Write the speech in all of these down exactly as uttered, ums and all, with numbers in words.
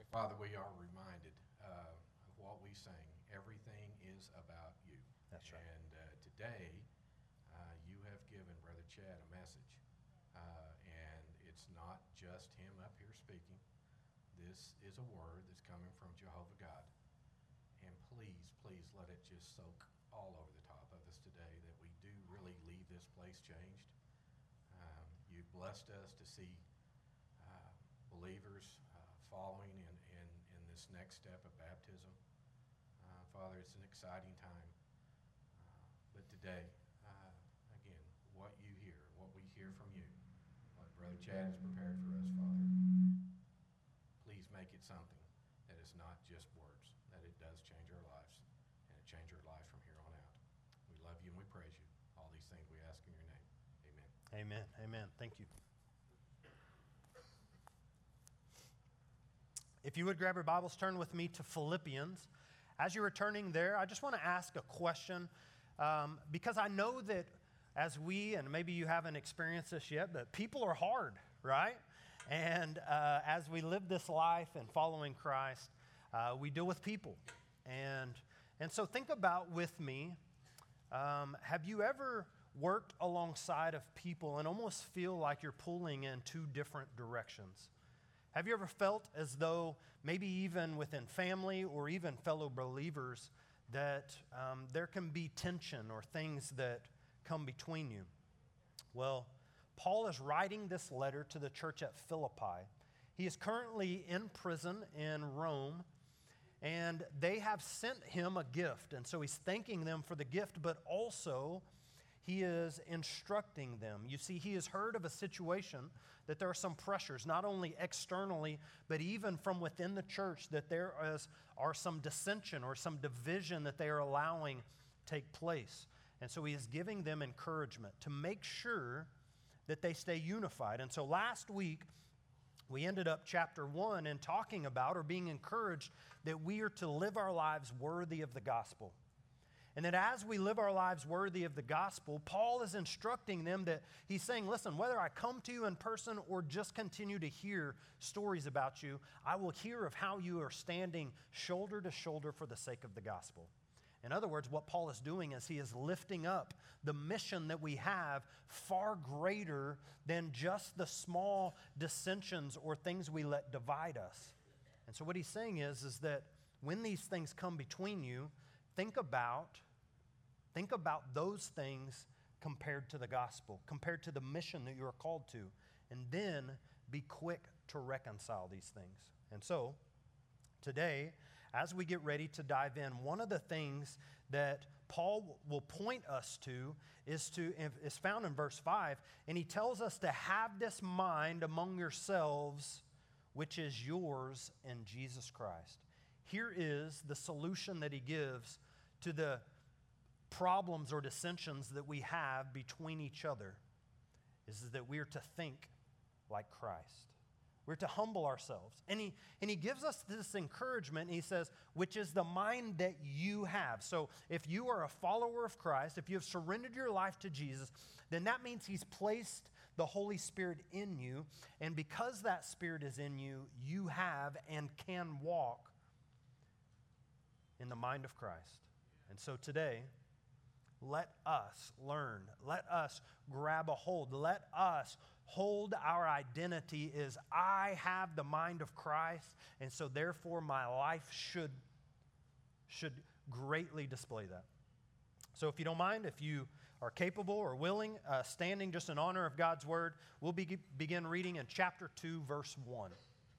Father, we are reminded uh, of what we sang. Everything is about you. That's right. And uh, today, uh, you have given Brother Chad a message. Uh, and it's not just him up here speaking. This is a word that's coming from Jehovah God. And please, please let it just soak all over the top of us today, that we do really leave this place changed. Um, you've blessed us to see uh, believers uh, following in, in, in this next step of baptism. Uh, Father, it's an exciting time. Uh, but today, uh, again, what you hear, what we hear from you, what Brother Chad has prepared for us, Father, please make it something that is not just words, that it does change our lives, and it change our lives from here on out. We love you and we praise you. All these things we ask in your name. Amen. Amen. Amen. Thank you. If you would grab your Bibles, turn with me to Philippians. As you're returning there, I just want to ask a question um, because I know that as we, and maybe you haven't experienced this yet, but people are hard, right? And uh, as we live this life and following Christ, uh, we deal with people. And, and so think about with me, um, have you ever worked alongside of people and almost feel like you're pulling in two different directions? Have you ever felt as though maybe even within family or even fellow believers that um, there can be tension or things that come between you? Well, Paul is writing this letter to the church at Philippi. He is currently in prison in Rome, and they have sent him a gift. And so he's thanking them for the gift, but also he is instructing them. You see, he has heard of a situation that there are some pressures, not only externally, but even from within the church, that there is, are some dissension or some division that they are allowing take place. And so he is giving them encouragement to make sure that they stay unified. And so last week, we ended up chapter one in talking about or being encouraged that we are to live our lives worthy of the gospel. And that as we live our lives worthy of the gospel, Paul is instructing them that he's saying, listen, whether I come to you in person or just continue to hear stories about you, I will hear of how you are standing shoulder to shoulder for the sake of the gospel. In other words, what Paul is doing is he is lifting up the mission that we have far greater than just the small dissensions or things we let divide us. And so what he's saying is, is that when these things come between you, think about, think about those things compared to the gospel, compared to the mission that you are called to, and then be quick to reconcile these things. And so today, as we get ready to dive in, one of the things that Paul will point us to is to is found in verse five, and he tells us to have this mind among yourselves, which is yours in Jesus Christ. Here is the solution that he gives to the problems or dissensions that we have between each other, is that we are to think like Christ. We're to humble ourselves. And he, and he gives us this encouragement. He says, which is the mind that you have. So if you are a follower of Christ, if you have surrendered your life to Jesus, then that means he's placed the Holy Spirit in you. And because that Spirit is in you, you have and can walk in the mind of Christ. And so today, let us learn. Let us grab a hold. Let us hold our identity is I have the mind of Christ, and so therefore my life should, should greatly display that. So if you don't mind, if you are capable or willing, uh, standing just in honor of God's word, we'll be, begin reading in chapter two, verse one.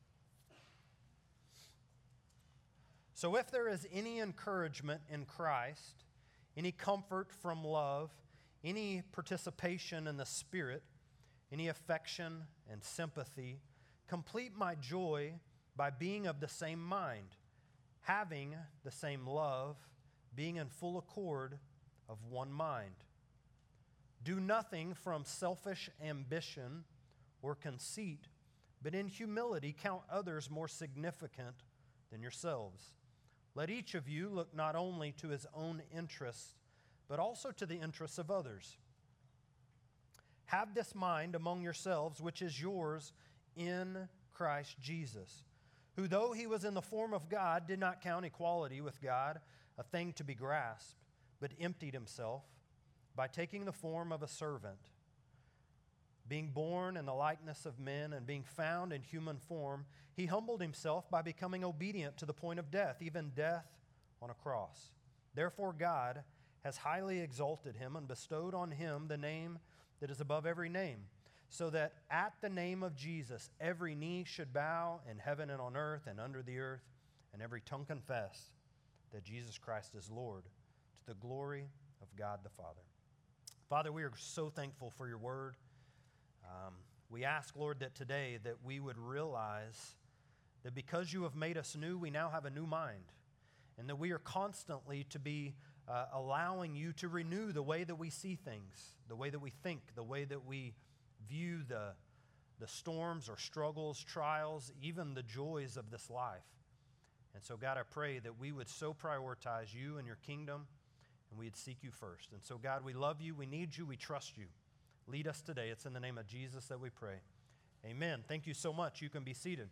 So if there is any encouragement in Christ, any comfort from love, any participation in the Spirit, any affection and sympathy, complete my joy by being of the same mind, having the same love, being in full accord of one mind. Do nothing from selfish ambition or conceit, but in humility count others more significant than yourselves. Let each of you look not only to his own interests, but also to the interests of others. Have this mind among yourselves, which is yours in Christ Jesus, who though he was in the form of God, did not count equality with God a thing to be grasped, but emptied himself by taking the form of a servant, being born in the likeness of men and being found in human form, he humbled himself by becoming obedient to the point of death, even death on a cross. Therefore God has highly exalted him and bestowed on him the name that is above every name, so that at the name of Jesus every knee should bow in heaven and on earth and under the earth, and every tongue confess that Jesus Christ is Lord, to the glory of God the Father. Father, we are so thankful for your word. Um, we ask, Lord, that today that we would realize that because you have made us new, we now have a new mind, and that we are constantly to be uh, allowing you to renew the way that we see things, the way that we think, the way that we view the, the storms or struggles, trials, even the joys of this life. And so, God, I pray that we would so prioritize you and your kingdom, and we'd seek you first. And so, God, we love you, we need you, we trust you. Lead us today. It's in the name of Jesus that we pray. Amen. Thank you so much. You can be seated.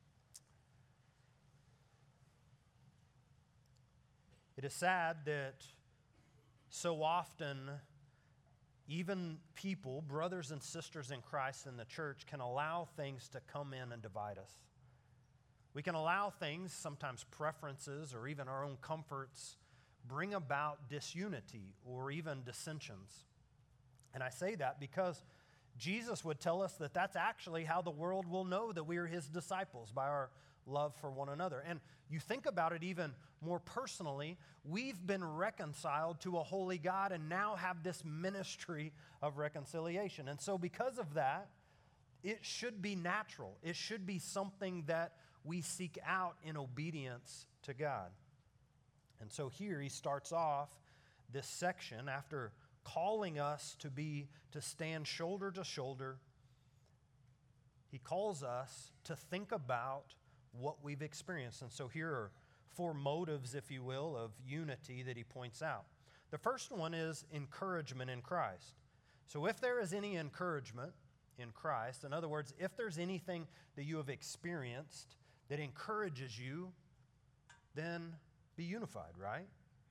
It is sad that so often even people, brothers and sisters in Christ in the church, can allow things to come in and divide us. We can allow things, sometimes preferences or even our own comforts, bring about disunity or even dissensions. And I say that because Jesus would tell us that that's actually how the world will know that we are his disciples, by our love for one another. And you think about it even more personally, we've been reconciled to a holy God and now have this ministry of reconciliation. And so because of that, it should be natural. It should be something that we seek out in obedience to God. And so here he starts off this section after calling us to be, to stand shoulder to shoulder. He calls us to think about what we've experienced. And so here are four motives, if you will, of unity that he points out. The first one is encouragement in Christ. So if there is any encouragement in Christ, in other words, if there's anything that you have experienced that encourages you, then be unified, right?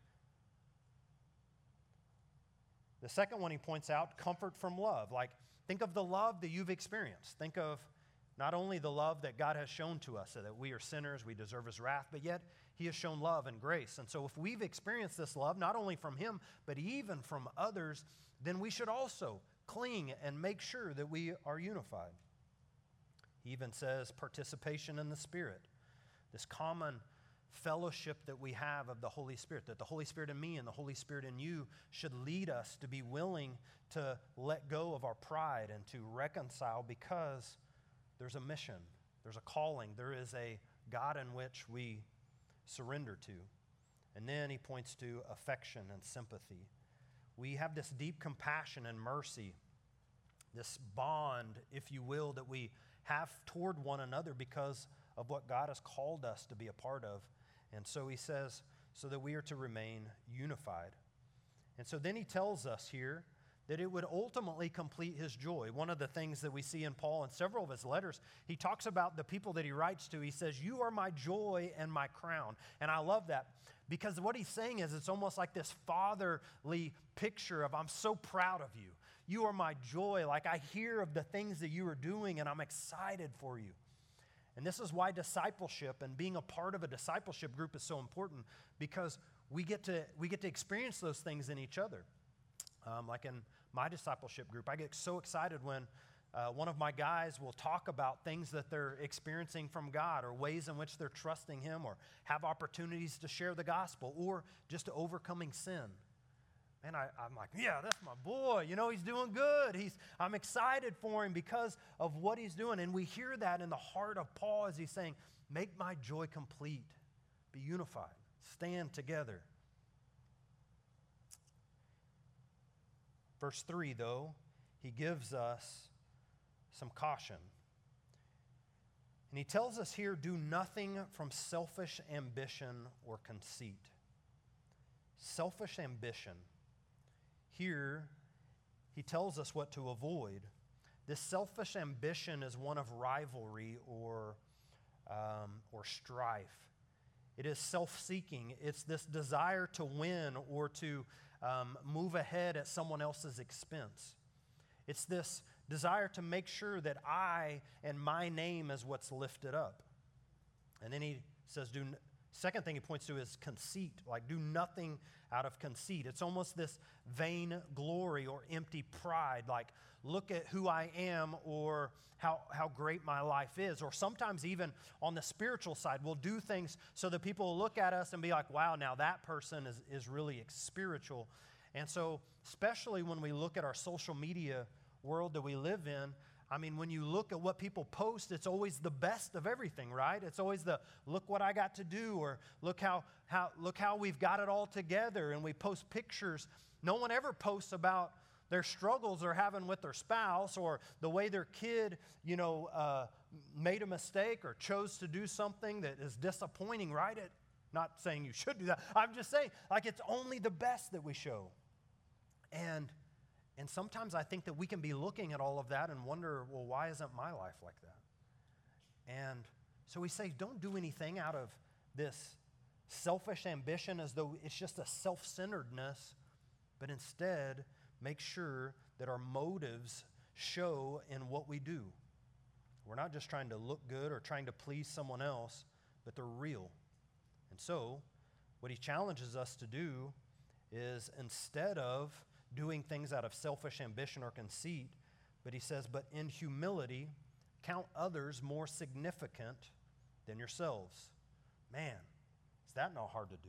The second one he points out, comfort from love. Like, think of the love that you've experienced. Think of not only the love that God has shown to us, so that we are sinners, we deserve his wrath, but yet he has shown love and grace. And so if we've experienced this love, not only from him, but even from others, then we should also cling and make sure that we are unified. He even says participation in the Spirit, this common fellowship that we have of the Holy Spirit, that the Holy Spirit in me and the Holy Spirit in you should lead us to be willing to let go of our pride and to reconcile, because there's a mission, there's a calling, there is a God in which we surrender to. And then he points to affection and sympathy. We have this deep compassion and mercy, this bond, if you will, that we have toward one another because of what God has called us to be a part of. And so he says, so that we are to remain unified. And so then he tells us here that it would ultimately complete his joy. One of the things that we see in Paul in several of his letters, he talks about the people that he writes to. He says, you are my joy and my crown. And I love that, because what he's saying is it's almost like this fatherly picture of, I'm so proud of you. You are my joy. Like, I hear of the things that you are doing and I'm excited for you. And this is why discipleship and being a part of a discipleship group is so important, because we get to, we get to experience those things in each other. Um, like in my discipleship group, I get so excited when uh, one of my guys will talk about things that they're experiencing from God, or ways in which they're trusting him, or have opportunities to share the gospel, or just overcoming sin. And I, I'm like, yeah, that's my boy. You know, he's doing good. He's, I'm excited for him because of what he's doing. And we hear that in the heart of Paul as he's saying, make my joy complete. Be unified. Stand together. Verse three, though, he gives us some caution. And he tells us here, do nothing from selfish ambition or conceit. Selfish ambition. Here, he tells us what to avoid. This selfish ambition is one of rivalry or um, or strife. It is self-seeking. It's this desire to win or to um, move ahead at someone else's expense. It's this desire to make sure that I and my name is what's lifted up. And then he says, do, second thing he points to is conceit, like do nothing out of conceit. It's almost this vain glory or empty pride, like look at who I am or how, how great my life is. Or sometimes even on the spiritual side, we'll do things so that people will look at us and be like, wow, now that person is, is really spiritual. And so especially when we look at our social media world that we live in, I mean, when you look at what people post, it's always the best of everything, right? It's always the, look what I got to do, or look how, how, look how we've got it all together, and we post pictures. No one ever posts about their struggles they're having with their spouse, or the way their kid, you know, uh, made a mistake or chose to do something that is disappointing, right? It, not saying you should do that. I'm just saying, like, it's only the best that we show. And And sometimes I think that we can be looking at all of that and wonder, well, why isn't my life like that? And so we say, don't do anything out of this selfish ambition as though it's just a self-centeredness, but instead make sure that our motives show in what we do. We're not just trying to look good or trying to please someone else, but they're real. And so what he challenges us to do is, instead of doing things out of selfish ambition or conceit, but he says, but in humility, count others more significant than yourselves. Man, is that not hard to do?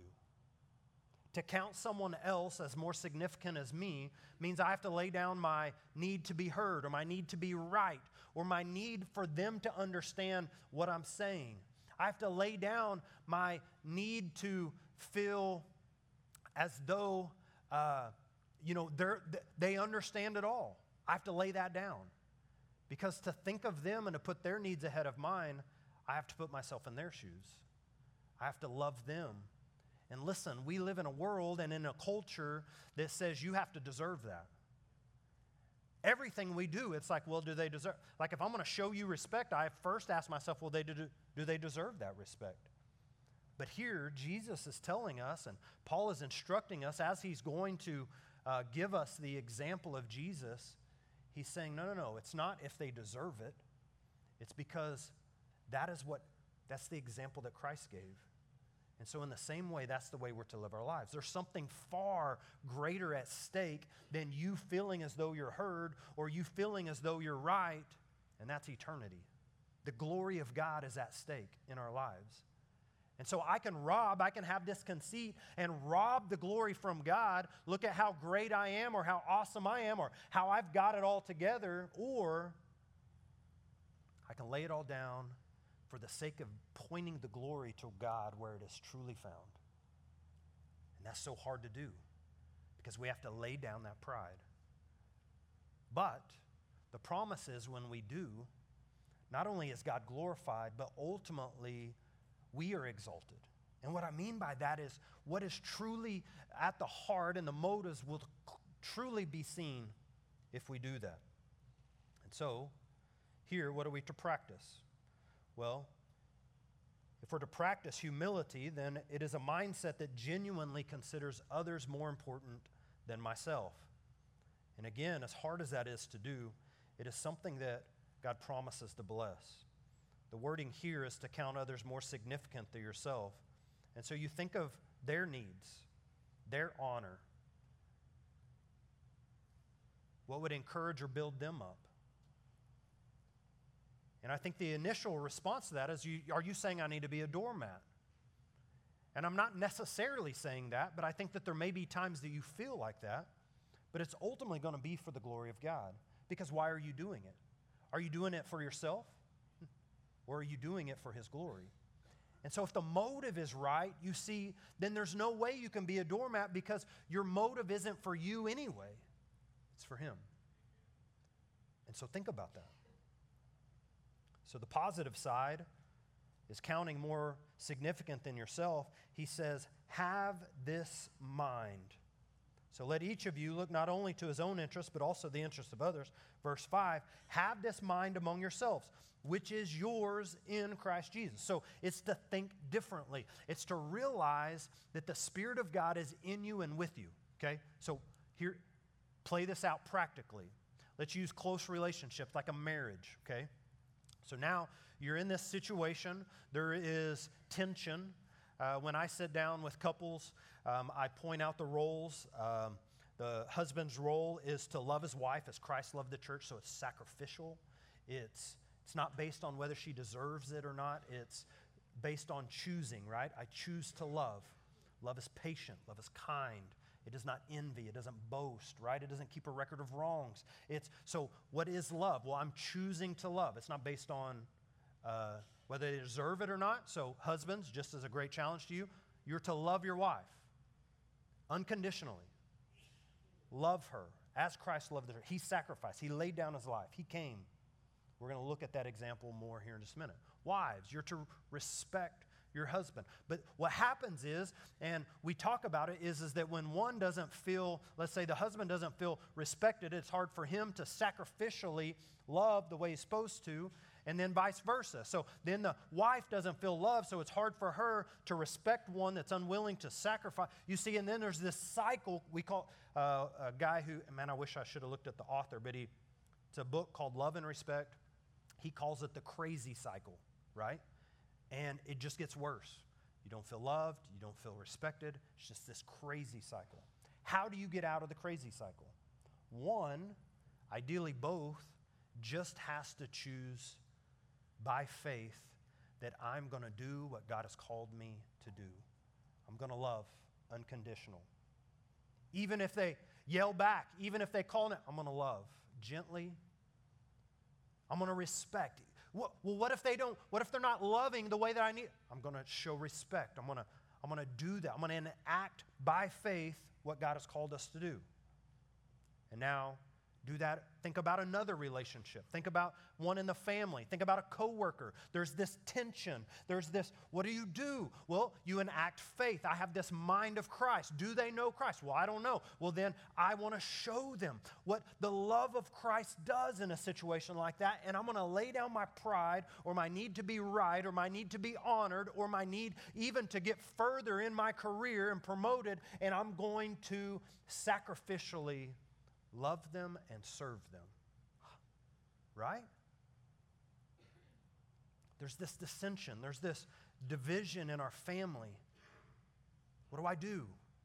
To count someone else as more significant as me means I have to lay down my need to be heard, or my need to be right, or my need for them to understand what I'm saying. I have to lay down my need to feel as though uh, you know, they're, they understand it all. I have to lay that down. Because to think of them and to put their needs ahead of mine, I have to put myself in their shoes. I have to love them. And listen, we live in a world and in a culture that says you have to deserve that. Everything we do, it's like, well, do they deserve? Like, if I'm going to show you respect, I first ask myself, well, they do, do they deserve that respect? But here, Jesus is telling us, and Paul is instructing us as he's going to Uh, give us the example of Jesus. He's saying, no, no, no, it's not if they deserve it. It's because that is what, that's the example that Christ gave. And so in the same way, that's the way we're to live our lives. There's something far greater at stake than you feeling as though you're heard or you feeling as though you're right, and that's eternity. The glory of God is at stake in our lives. And so I can rob, I can have this conceit and rob the glory from God, look at how great I am or how awesome I am or how I've got it all together, or I can lay it all down for the sake of pointing the glory to God where it is truly found. And that's so hard to do because we have to lay down that pride. But the promise is when we do, not only is God glorified, but ultimately we are exalted. And what I mean by that is what is truly at the heart and the motives will truly be seen if we do that. And so, here, what are we to practice? Well, if we're to practice humility, then it is a mindset that genuinely considers others more important than myself. And again, as hard as that is to do, it is something that God promises to bless. The wording here is to count others more significant than yourself. And so you think of their needs, their honor. What would encourage or build them up? And I think the initial response to that is, you, are you saying I need to be a doormat? And I'm not necessarily saying that, but I think that there may be times that you feel like that, but it's ultimately going to be for the glory of God. Because why are you doing it? Are you doing it for yourself? Or are you doing it for His glory? And so if the motive is right, you see, then there's no way you can be a doormat because your motive isn't for you anyway. It's for Him. And so think about that. So the positive side is counting more significant than yourself. He says, have this mind. So let each of you look not only to his own interest, but also the interest of others. Verse five, have this mind among yourselves, which is yours in Christ Jesus. So it's to think differently. It's to realize that the Spirit of God is in you and with you, okay? So here, play this out practically. Let's use close relationships like a marriage, okay? So now you're in this situation. There is tension. Uh, when I sit down with couples, um, I point out the roles. Um, the husband's role is to love his wife as Christ loved the church, so it's sacrificial. It's, it's not based on whether she deserves it or not. It's based on choosing, right? I choose to love. Love is patient. Love is kind. It does not envy. It doesn't boast, right? It doesn't keep a record of wrongs. It's so what is love? Well, I'm choosing to love. It's not based on uh, whether they deserve it or not. So husbands, just as a great challenge to you, you're to love your wife unconditionally. Love her as Christ loved her. He sacrificed. He laid down his life. He came. We're going to look at that example more here in just a minute. Wives, you're to respect your husband. But what happens is, and we talk about it, is, is that when one doesn't feel, let's say the husband doesn't feel respected, it's hard for him to sacrificially love the way he's supposed to, and then vice versa. So then the wife doesn't feel loved, so it's hard for her to respect one that's unwilling to sacrifice. You see, and then there's this cycle we call, uh, a guy who, man, I wish I should have looked at the author, but he, it's a book called Love and Respect. He calls it the crazy cycle, right? And it just gets worse. You don't feel loved. You don't feel respected. It's just this crazy cycle. How do you get out of the crazy cycle? One, ideally both, just has to choose by faith that I'm going to do what God has called me to do. I'm going to love unconditional. Even if they yell back, even if they call it, I'm going to love gently. I'm going to respect. Well, what if they don't, what if they're not loving the way that I need? I'm going to show respect. I'm going to, I'm going to do that. I'm going to enact by faith what God has called us to do. And now, do that. Think about another relationship. Think about one in the family. Think about a coworker. There's this tension. There's this, what do you do? Well, you enact faith. I have this mind of Christ. Do they know Christ? Well, I don't know. Well, then I want to show them what the love of Christ does in a situation like that, and I'm going to lay down my pride or my need to be right or my need to be honored or my need even to get further in my career and promoted, and I'm going to sacrificially love them and serve them. Right? There's this dissension. There's this division in our family. What do I do?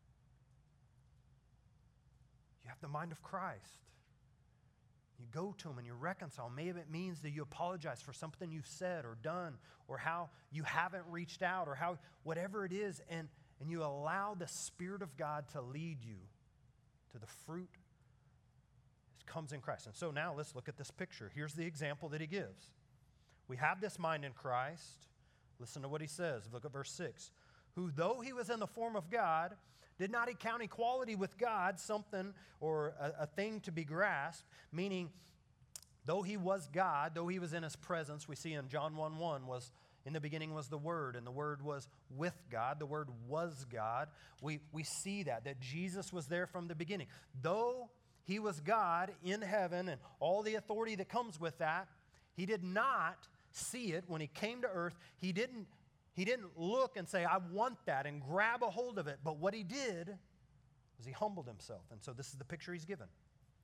You have the mind of Christ. You go to him and you reconcile. Maybe it means that you apologize for something you've said or done or how you haven't reached out or how, whatever it is, and, and you allow the Spirit of God to lead you to the fruit comes in Christ. And so now let's look at this picture. Here's the example that he gives. We have this mind in Christ. Listen to what he says. Look at verse six. Who, though he was in the form of God, did not account equality with God something or a, a thing to be grasped, meaning though he was God, though he was in his presence, we see in John one one was, in the beginning was the Word, and the Word was with God. The Word was God. We, we see that, that Jesus was there from the beginning. Though he was God in heaven and all the authority that comes with that, he did not see it when he came to earth. He didn't, he didn't look and say, I want that, and grab a hold of it. But what he did was he humbled himself. And so this is the picture he's given.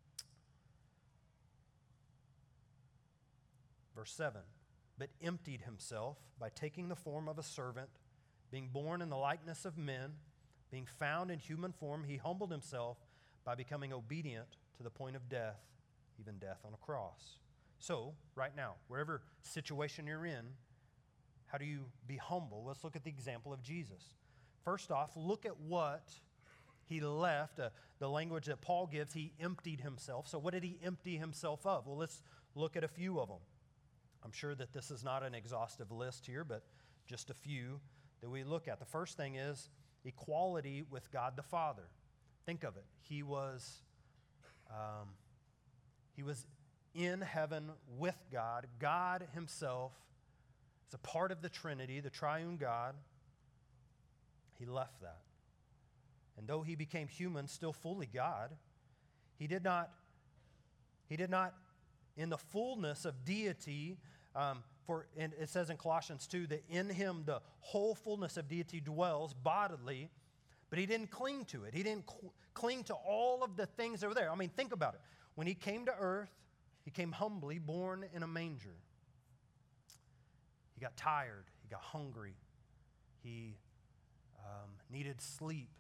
Verse seven, but emptied himself by taking the form of a servant, being born in the likeness of men, being found in human form, he humbled himself by becoming obedient to the point of death, even death on a cross. So, right now, wherever situation you're in, how do you be humble? Let's look at the example of Jesus. First off, look at what he left, uh, the language that Paul gives, he emptied himself. So what did he empty himself of? Well, let's look at a few of them. I'm sure that this is not an exhaustive list here, but just a few that we look at. The first thing is equality with God the Father. Think of it. He was, um, he was in heaven with God. God himself is a part of the Trinity, the triune God. He left that. And though he became human, still fully God, he did not, he did not, in the fullness of deity, um, for and it says in Colossians two that in him the whole fullness of deity dwells bodily, but he didn't cling to it. He didn't cl- cling to all of the things that were there. I mean, think about it. When he came to earth, he came humbly, born in a manger. He got tired. He got hungry. He um, needed sleep.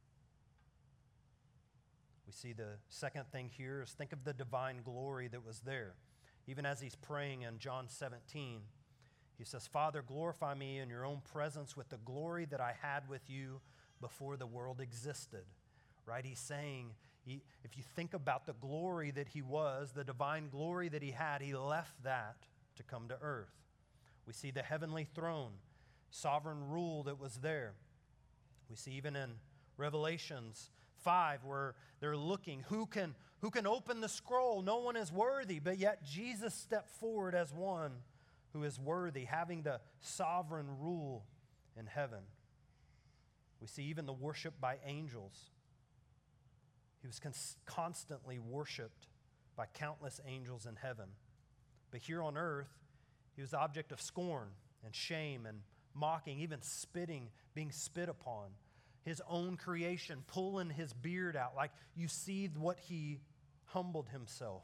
We see the second thing here is think of the divine glory that was there. Even as he's praying in John seventeen, he says, Father, glorify me in your own presence with the glory that I had with you before the world existed. Right? He's saying, he, if you think about the glory that he was, the divine glory that he had, he left that to come to earth. We see the heavenly throne, sovereign rule that was there. We see even in Revelations five where they're looking, who can, who can open the scroll? No one is worthy, but yet Jesus stepped forward as one who is worthy, having the sovereign rule in heaven. We see even the worship by angels. He was cons- constantly worshiped by countless angels in heaven. But here on earth, he was the object of scorn and shame and mocking, even spitting, being spit upon. His own creation, pulling his beard out. Like you see what he humbled himself.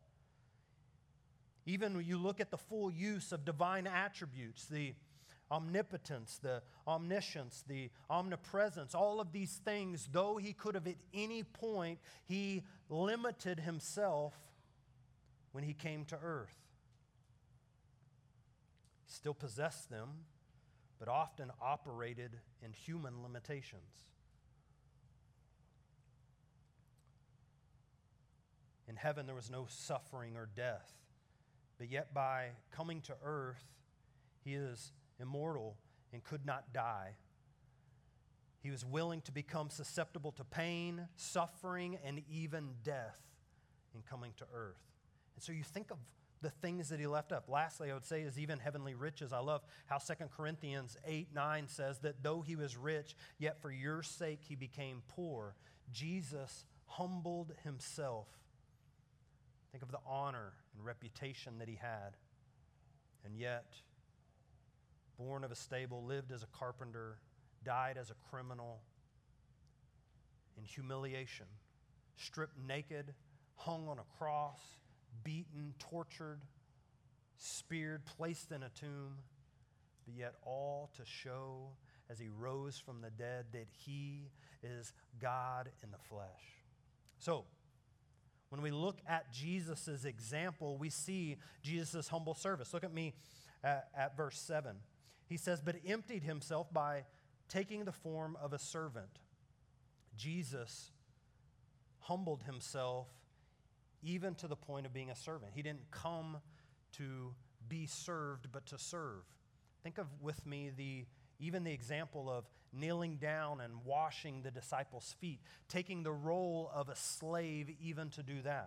Even when you look at the full use of divine attributes, the omnipotence, the omniscience, the omnipresence, all of these things, though he could have at any point, he limited himself when he came to earth. He still possessed them, but often operated in human limitations. In heaven, there was no suffering or death, but yet by coming to earth, he is immortal and could not die. He was willing to become susceptible to pain, suffering, and even death in coming to earth. And so you think of the things that he left up. Lastly, I would say is even heavenly riches. I love how Second Corinthians eight nine says that though he was rich, yet for your sake he became poor. Jesus humbled himself. Think of the honor and reputation that he had. And yet, born of a stable, lived as a carpenter, died as a criminal in humiliation, stripped naked, hung on a cross, beaten, tortured, speared, placed in a tomb, but yet all to show as he rose from the dead that he is God in the flesh. So, when we look at Jesus' example, we see Jesus' humble service. Look at me at, at verse seven. He says, but emptied himself by taking the form of a servant. Jesus humbled himself even to the point of being a servant. He didn't come to be served, but to serve. Think of with me the even the example of kneeling down and washing the disciples' feet, taking the role of a slave even to do that.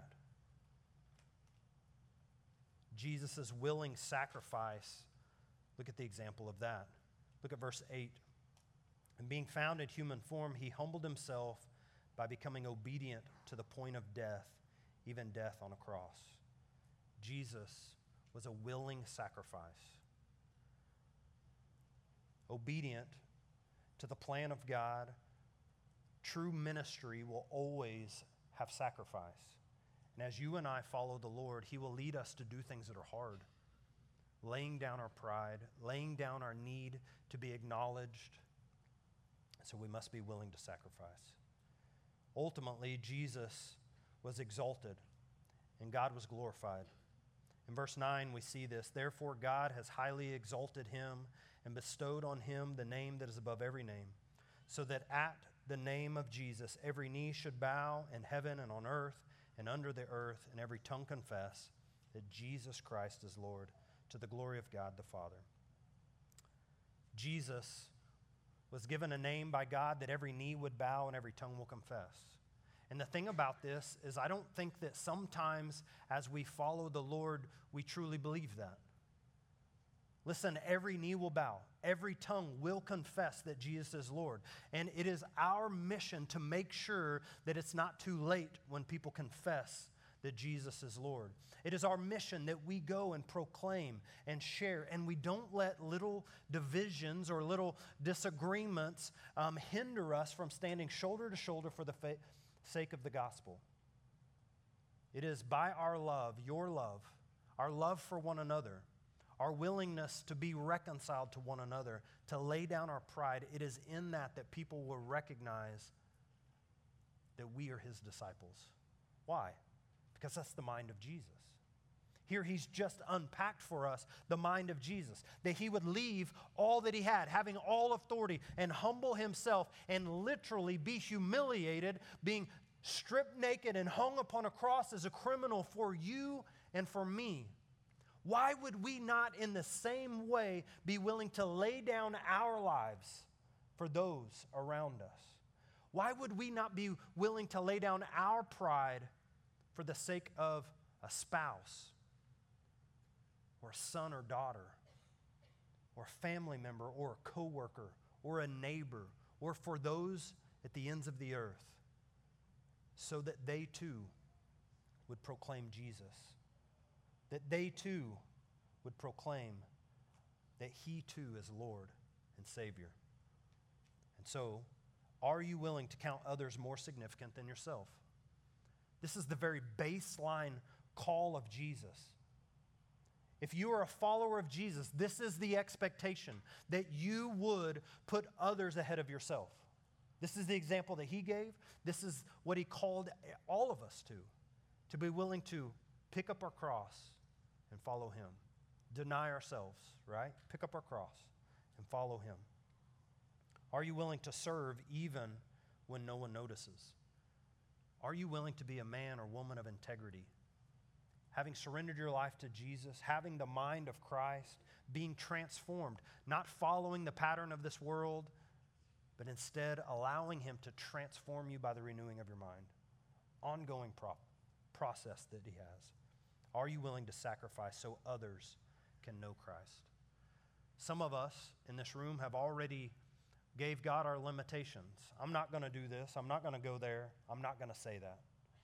Jesus' willing sacrifice, look at the example of that. Look at verse eight. And being found in human form, he humbled himself by becoming obedient to the point of death, even death on a cross. Jesus was a willing sacrifice. Obedient to the plan of God, true ministry will always have sacrifice. And as you and I follow the Lord, he will lead us to do things that are hard. Laying down our pride, laying down our need to be acknowledged. So we must be willing to sacrifice. Ultimately, Jesus was exalted and God was glorified. In verse nine, we see this. Therefore, God has highly exalted him and bestowed on him the name that is above every name, so that at the name of Jesus, every knee should bow in heaven and on earth and under the earth, and every tongue confess that Jesus Christ is Lord, to the glory of God the Father. Jesus was given a name by God that every knee would bow and every tongue will confess. And the thing about this is I don't think that sometimes as we follow the Lord, we truly believe that. Listen, every knee will bow, every tongue will confess that Jesus is Lord. And it is our mission to make sure that it's not too late when people confess that Jesus is Lord. It is our mission that we go and proclaim and share, and we don't let little divisions or little disagreements um, hinder us from standing shoulder to shoulder for the fa- sake of the gospel. It is by our love, your love, our love for one another, our willingness to be reconciled to one another, to lay down our pride. It is in that that people will recognize that we are his disciples. Why? Because that's the mind of Jesus. Here he's just unpacked for us the mind of Jesus, that he would leave all that he had, having all authority, and humble himself and literally be humiliated, being stripped naked and hung upon a cross as a criminal for you and for me. Why would we not in the same way be willing to lay down our lives for those around us? Why would we not be willing to lay down our pride for the sake of a spouse or a son or daughter or a family member or a coworker or a neighbor or for those at the ends of the earth, so that they too would proclaim Jesus? That they too would proclaim that he too is Lord and Savior. And so, are you willing to count others more significant than yourself? This is the very baseline call of Jesus. If you are a follower of Jesus, this is the expectation, that you would put others ahead of yourself. This is the example that he gave. This is what he called all of us to, to be willing to pick up our cross and follow him. Deny ourselves, right? Pick up our cross and follow him. Are you willing to serve even when no one notices? Are you willing to be a man or woman of integrity? Having surrendered your life to Jesus, having the mind of Christ, being transformed, not following the pattern of this world, but instead allowing him to transform you by the renewing of your mind. Ongoing pro- process that he has. Are you willing to sacrifice so others can know Christ? Some of us in this room have already gave God our limitations. I'm not going to do this. I'm not going to go there. I'm not going to say that.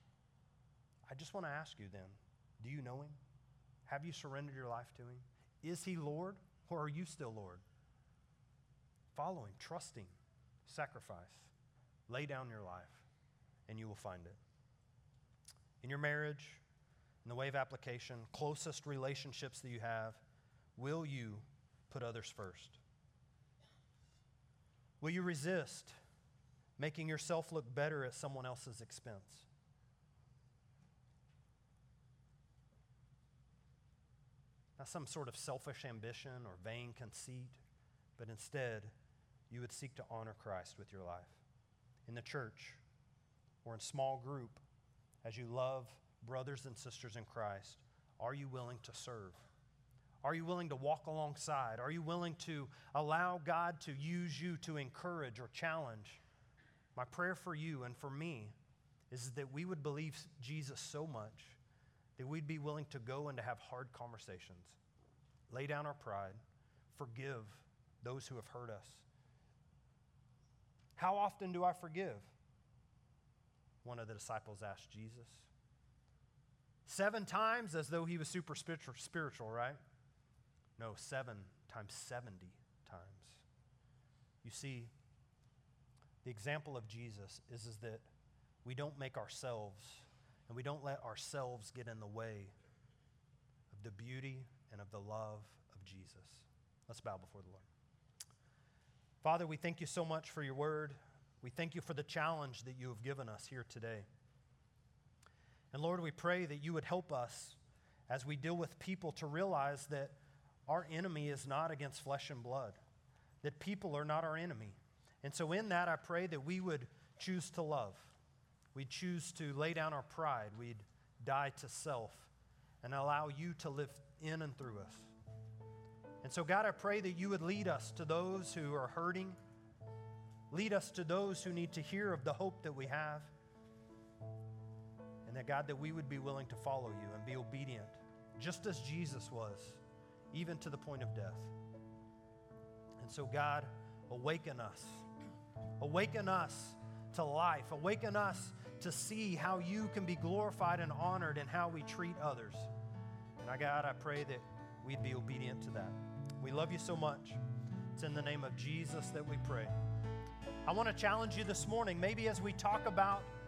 I just want to ask you then, do you know him? Have you surrendered your life to him? Is he Lord, or are you still Lord? Following, trusting, sacrifice. Lay down your life, and you will find it. In your marriage, in the way of application, closest relationships that you have, will you put others first? Will you resist making yourself look better at someone else's expense? Not some sort of selfish ambition or vain conceit, but instead, you would seek to honor Christ with your life. In the church or in small group, as you love brothers and sisters in Christ, are you willing to serve? Are you willing to walk alongside? Are you willing to allow God to use you to encourage or challenge? My prayer for you and for me is that we would believe Jesus so much that we'd be willing to go and to have hard conversations, lay down our pride, forgive those who have hurt us. How often do I forgive? One of the disciples asked Jesus. Seven times, as though he was super spiritual, right? No, seven times seventy times. You see, the example of Jesus is, is that we don't make ourselves, and we don't let ourselves get in the way of the beauty and of the love of Jesus. Let's bow before the Lord. Father, we thank you so much for your word. We thank you for the challenge that you have given us here today. And Lord, we pray that you would help us as we deal with people to realize that our enemy is not against flesh and blood, that people are not our enemy. And so in that, I pray that we would choose to love. We'd choose to lay down our pride. We'd die to self and allow you to live in and through us. And so, God, I pray that you would lead us to those who are hurting. Lead us to those who need to hear of the hope that we have. And that, God, that we would be willing to follow you and be obedient, just as Jesus was even to the point of death. And so, God, awaken us. Awaken us to life. Awaken us to see how you can be glorified and honored in how we treat others. And I, God, I pray that we'd be obedient to that. We love you so much. It's in the name of Jesus that we pray. I want to challenge you this morning, maybe as we talk about